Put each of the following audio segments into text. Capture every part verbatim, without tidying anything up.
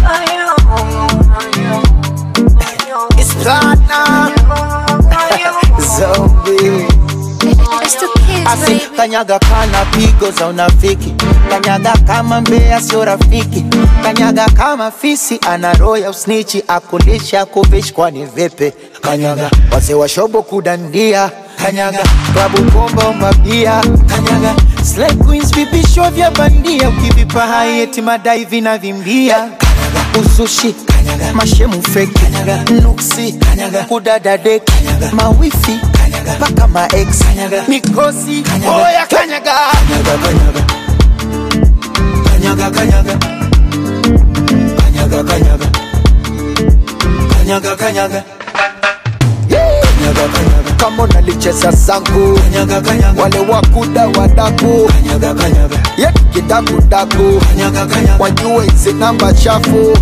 It's platinum. Zombie. Asi kanyaga kana pigo za unafiki. Kanyaga kama mbea sio rafiki. Kanyaga kama fisi ana roho ya usnichi. Akulisha kuvish kwani vipi. Kanyaga wase wa shobo kudandia. Kanyaga klabu bomba mabia. Kanyaga slay queens vipisho vya bandia. Ukivipa hai eti madai vina vimbia. Kanyaga usushi. Kanyaga mashemu fake. Kanyaga nuksi. Kanyaga kudada dek. Kanyaga mawifi. Kanyaga paka ma ex. Kanyaga mikosi. Kanyaga oya kanyaga. Kanyaga kanyaga. Kanyaga kanyaga. Kanyaga kanyaga. Kanyaga kanyaga. Kanyaga kanyaga. Kama unalicheza zangu. Kanyaga kanyaga. Wale wakuda wadaku. Kanyaga kanyaga. Yet kidaku daku. Kanyaga kanyaga. Wajue hizi namba chafu.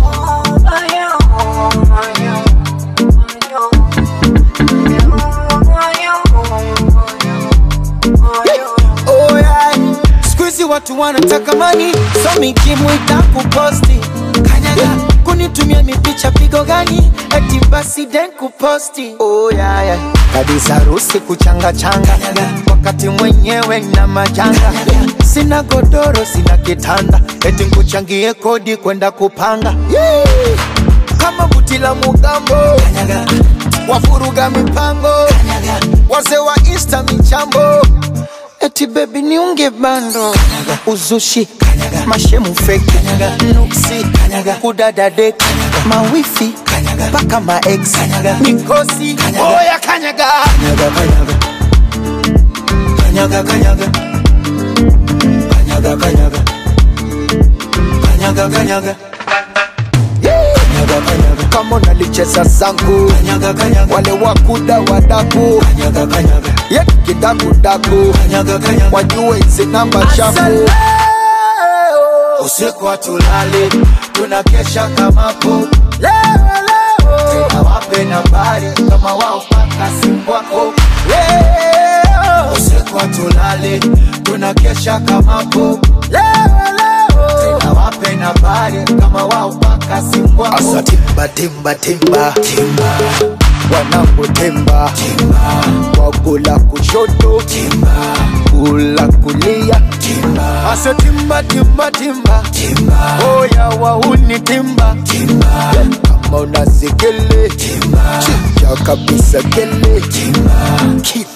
Oh yeah. Squeezy watu wanataka money. So mikimu itakuposti. Kanyaga kunitumia mipicha pigo gani. Eti basi den kuposti. Oh yeah yeah. Kabisa rusi kuchanga changa. Wakati mwenyewe na majanga. Sina godoro sina kitanda. Eti nkuchangie kodi kwenda kupanga. Yeah. Kama buti la mugambo. Wafuruga mipango. Wase wa insta michambo. Eti baby niunge bando. Uzushi. Mashemu fake. Nuksi. Kudada dek. Mawifi. Paka ma ex. Mikosi. Oya kanyaga. Kanyaga kanyaga. Kanyaga kanyaga. Kanyaga kanyaga. Kanyaga kanyaga. Kanyaga kanyaga. Kama unalicheza zangu. Kanyaga kanyaga. Wale wakuda wadaku. Kanyaga kanyaga. Yet kidaku daku. Kanyaga kanyaga. Wajue hizi namba chafu. Usiku hatulali. Tunakesha kama po. Leo leo. Tena wape nambari. Kama wao paka simu wako. Leo. Usiku hatulali. Tunakesha kama po. Leo leo. Tena wape nambari. Kama wao paka simu wako. Asa timba timba timba timba. Wanangu timba timba. Wakula kushoto timba. Kula kulia timba. Asa timba timba timba timba. Oya wauni timba timba. Kama unazikele timba. Chinja kabisa kele timba.